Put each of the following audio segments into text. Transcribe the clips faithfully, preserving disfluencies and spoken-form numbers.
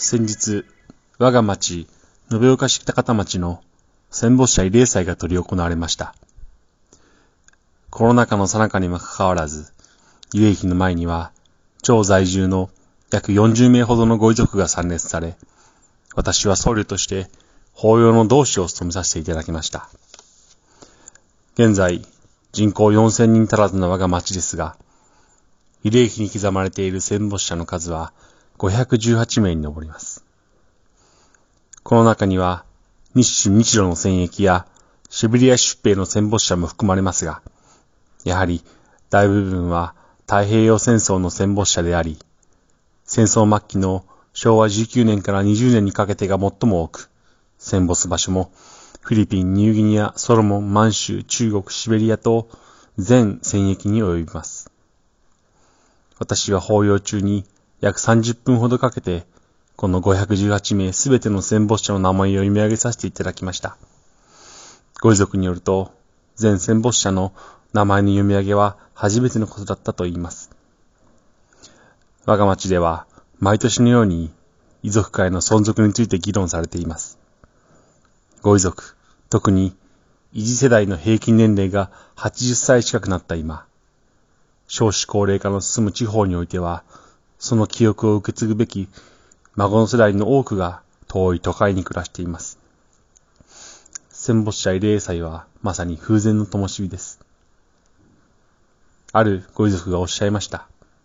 先日、我が町、延岡市高田町の戦没者慰霊祭が執り行われました。コロナ禍の最中にもかかわらず、慰霊碑の前には、町在住の約よんじゅうめいほどのご遺族が参列され、私は僧侶として法要の導師を務めさせていただきました。現在、人口よんせんにん足らずの我が町ですが、慰霊碑に刻まれている戦没者の数はごひゃくじゅうはちめいに上ります。この中には、日清日露の戦役やシベリア出兵の戦没者も含まれますが、やはり大部分は太平洋戦争の戦没者であり、戦争末期のしょうわじゅうきゅうねんからにじゅうねんにかけてが最も多く、戦没場所もフィリピン、ニューギニア、ソロモン、満州、中国、シベリアと全戦役に及びます。私は法要中に約さんじゅっぷんほどかけて、このごひゃくじゅうはちめいすべての戦没者の名前を読み上げさせていただきました。ご遺族によると、全戦没者の名前の読み上げは初めてのことだったと言います。我が町では毎年のように遺族会の存続について議論されています。ご遺族、特に維持世代の平均年齢がはちじゅっさい近くなった今、少子高齢化の進む地方においては、その記憶を受け継ぐべき孫の世代の多くが遠い都会に暮らしています。戦没者慰霊祭はまさに風前の灯火です。あるご遺族がおっしゃいました。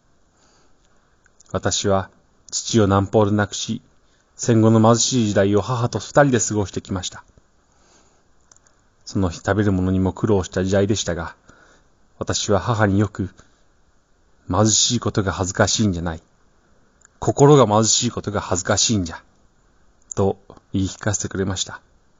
私は父を南方で亡くし、戦後の貧しい時代を母と二人で過ごしてきました。その日食べるものにも苦労した時代でしたが、私は母によく、貧しいことが恥ずかしいんじゃない。心が貧しいことが恥ずかしいんじゃ。と言い聞かせてくれました。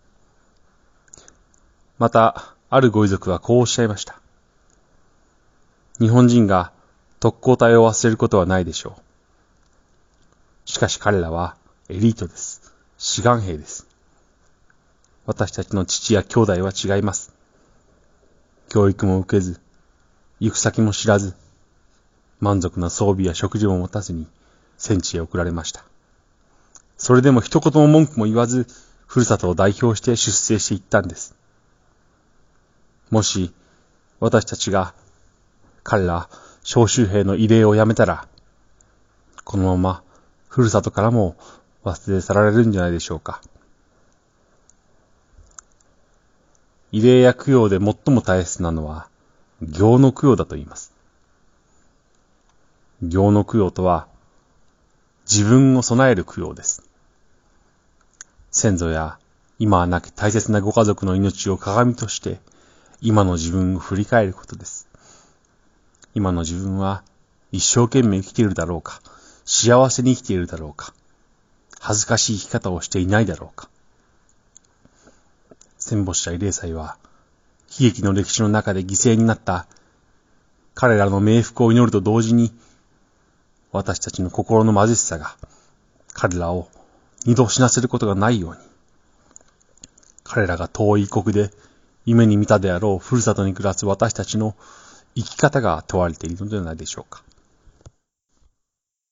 また、あるご遺族はこうおっしゃいました。日本人が特攻隊を忘れることはないでしょう。しかし彼らはエリートです。志願兵です。私たちの父や兄弟は違います。教育も受けず、行く先も知らず、満足な装備や食事も持たずに戦地へ送られました。それでも一言も文句も言わず、ふるさとを代表して出征していったんです。もし、私たちが、彼ら、召集兵の慰霊をやめたら、このまま、ふるさとからも忘れ去られるんじゃないでしょうか。慰霊や供養で最も大切なのは、行の供養だと言います。行の供養とは、自分を備える供養です。先祖や今はなき大切なご家族の命を鏡として、今の自分を振り返ることです。今の自分は一生懸命生きているだろうか、幸せに生きているだろうか、恥ずかしい生き方をしていないだろうか。戦没者慰霊祭は、悲劇の歴史の中で犠牲になった彼らの冥福を祈ると同時に、私たちの心の貧しさが彼らを二度死なせることがないように、彼らが遠い異国で夢に見たであろうふるさとに暮らす私たちの生き方が問われているのではないでしょうか。